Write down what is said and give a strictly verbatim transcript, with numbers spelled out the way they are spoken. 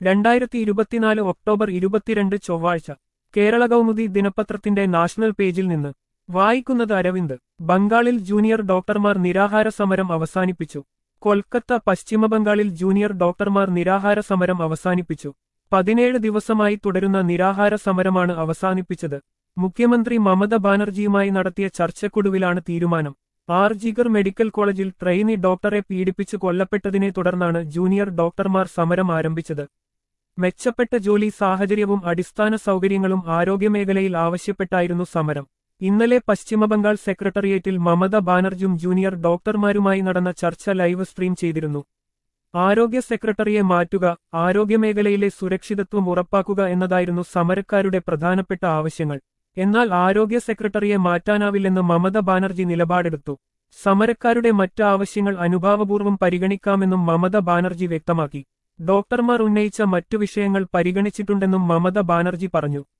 രണ്ടായിരത്തി ഇരുപത്തിനാല് ഒക്ടോബർ ഇരുപത്തിരണ്ട് ചൊവ്വാഴ്ച കേരള കൗമുദി ദിനപത്രത്തിന്റെ നാഷണൽ പേജിൽ നിന്ന് വായിക്കുന്നത് അരവിന്ദ്. ബംഗാളിൽ ജൂനിയർ ഡോക്ടർമാർ നിരാഹാര സമരം അവസാനിപ്പിച്ചു. കൊൽക്കത്ത. പശ്ചിമബംഗാളിൽ ജൂനിയർ ഡോക്ടർമാർ നിരാഹാര സമരം അവസാനിപ്പിച്ചു. പതിനേഴ് ദിവസമായി തുടരുന്ന നിരാഹാര സമരമാണ് അവസാനിപ്പിച്ചത്. മുഖ്യമന്ത്രി മമത ബാനർജിയുമായി നടത്തിയ ചർച്ചക്കൊടുവിലാണ് തീരുമാനം. ആർജിഗർ മെഡിക്കൽ കോളേജിൽ ട്രെയിനി ഡോക്ടറെ പീഡിപ്പിച്ച് കൊല്ലപ്പെട്ടതിനെ തുടർന്നാണ് ജൂനിയർ ഡോക്ടർമാർ സമരം ആരംഭിച്ചത്. മെച്ചപ്പെട്ട ജോലി സാഹചര്യവും അടിസ്ഥാന സൗകര്യങ്ങളും ആരോഗ്യമേഖലയിൽ ആവശ്യപ്പെട്ടായിരുന്നു സമരം. ഇന്നലെ പശ്ചിമബംഗാൾ സെക്രട്ടേറിയറ്റിൽ മമത ബാനർജിയും ജൂനിയർ ഡോക്ടർമാരുമായി നടന്ന ചർച്ച ലൈവ് സ്ട്രീം ചെയ്തിരുന്നു. ആരോഗ്യ സെക്രട്ടറിയെ മാറ്റുക, ആരോഗ്യമേഖലയിലെ സുരക്ഷിതത്വം ഉറപ്പാക്കുക എന്നതായിരുന്നു സമരക്കാരുടെ പ്രധാനപ്പെട്ട ആവശ്യങ്ങൾ. എന്നാൽ ആരോഗ്യ സെക്രട്ടറിയെ മാറ്റാനാവില്ലെന്ന് മമത ബാനർജി നിലപാടെടുത്തു. സമരക്കാരുടെ മറ്റ് ആവശ്യങ്ങൾ അനുഭാവപൂർവ്വം പരിഗണിക്കാമെന്നും മമത ബാനർജി വ്യക്തമാക്കി. ഡോക്ടർമാർ ഉന്നയിച്ച മറ്റു വിഷയങ്ങൾ പരിഗണിച്ചിട്ടുണ്ടെന്നും മമത ബാനർജി പറഞ്ഞു.